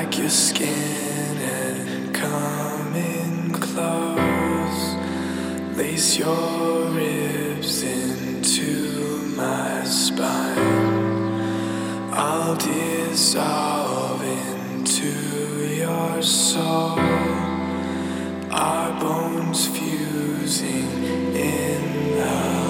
like your skin and come in close. Lace your ribs into my spine. I'll dissolve into your soul. Our bones fusing in the